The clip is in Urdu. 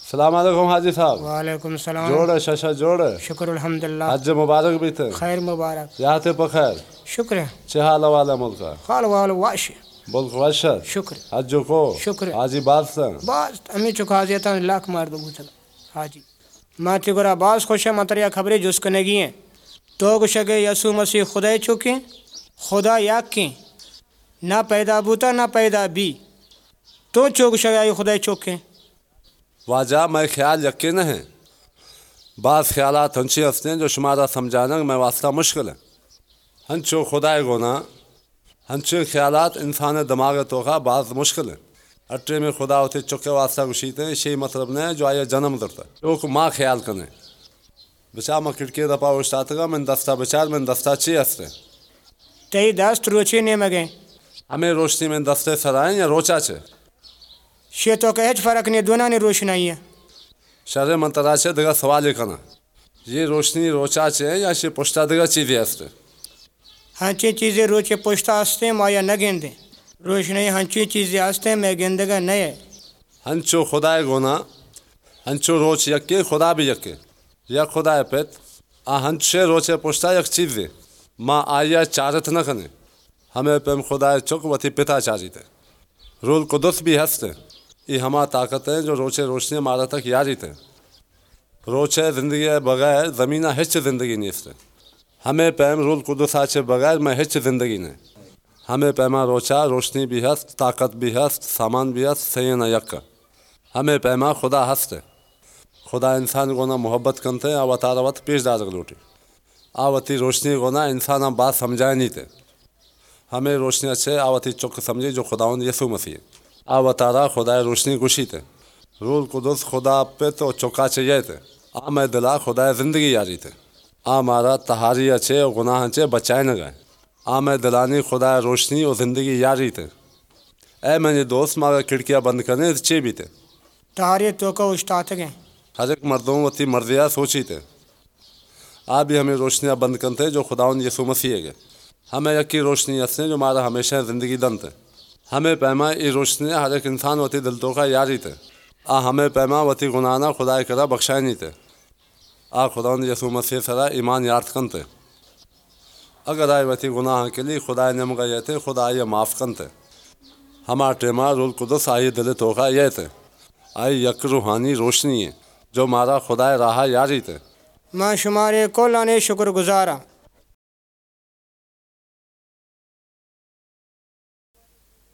السلام علیکم حاجی صاحب. وعلیکم السلام. جوڑ ششا جوڑ. شکر الحمدللہ. حج مبارک بھی تھے. خیر مبارک. یاتے بخیر. شکر. چہال والا ملکا. حال وال واش. ملک واشر. شکر. حج کو. شکر. حاجی بادشاہ. باز امی چکا دیتا لاکھ مار دو چل. حاجی. ماتی گرا باز خوش متریا خبریں جس کو نگی ہیں. تو گشگے یسوع مسیح خدا چکے خدا یک کے نہ پیدا بوتا نہ پیدا بھی تو چوک شگائی خدا چوکے. واجہ میں خیال یقین ہے. بعض خیالات ہنچی ہستے ہیں جو شمارا سمجھانا میں واسطہ مشکل ہے. ہنچو خدا گونا ہنچے خیالات انسان دماغ تو کا بعض مشکل ہے. اٹھے میں خدا ہوتے چکے واسطہ گشیتے ہیں شی مطلب نہیں جو آیا جنم درتا ہے ماں خیال کرنے بچا میں کھڑکی دپا وشتات گا میں دستہ بچار میں دستہ چی ہستے تی دست روچی نہیں مگے ہمیں روشنی میں دستے سرائیں یا روچا چھے شی تو کہ ہیچ فرق نہیں دونوں نے روشنائی ہے. شرع منترا چھے دگا سوال کرنا یہ روشنی روچا چھے یا شی پشتا دگا چیزیں ہستے. ہنچی چیزیں روچے پشتا ہستے مایا نہ گیندے روشنی ہنچی چیزیں ہستے میں گندگا نہیں. ہنچو خدا گونا ہنچو روچ یکے خدا بھی یکے یک خدا پیت ہنچے روچے پشتا یک چیزیں ماں آیا چارت نہ کنے ہمیں پیم خدا چک وتی پتا چاری تے رول قدس بھی ہستے. یہ ہما طاقت ہے جو روچے روشنی مارا تک یاری تے روچے زندگی بغیر زمینہ ہچ زندگی نہیں ہستے. ہمیں پیم رول قدس آچے بغیر میں ہچ زندگی نہیں. ہمیں پیما روچا روشنی بھی ہست طاقت بھی ہست سامان بھی ہست سینا یک ہمیں پیما خدا ہستے. خدا انسان گونا محبت کنتے آواتارا وط پیش دارک لوٹی آواتی روشنی گونا انسان بات سمجھائے نہیں تے. ہمیں روشنی اچھے آواتی چک سمجھی جو خداوند یسوع مسیح آواتارا خدا روشنی گشی تے رول قدس خدا پہ تو چکا چاہیے تے میں دلا خدا زندگی یاری تے مارا تہاری اچھے اور گناہ اچھے بچائے نہ گئے میں دلانی خدا روشنی اور زندگی یاری تے. اے میں نے دوست مارا کھڑکیاں بند کرنے چے بھی تے تہاری تو کا اشتات گئے ہر ایک مردوں وتی مرضیاں سوچی تے بھی ہمیں روشنیاں بند کرتے جو خداوند یسوع مسیح ہے. ہمیں یکی روشنی ہستے جو مارا ہمیشہ زندگی دن تے. ہمیں پیما یہ روشنی ہر ایک انسان وتی دل تو کا یاری تے ہمیں پیما وتی گنانا خدا کرا بخشائے نہیں تے خداوند یسوع مسیح سرا ایمان یاد کنتے. اگر آئے وتی گناہ کے لیے خدا نے مگا یہ تے خدا یہ معاف کنتے. ہما ٹیما رول قدس آئی دل تو کا یہ تے آئی یک روحانی روشنی ہے جو مارا خدا راہ یاری تے. ماں شمارے کو لانے شکر گزارا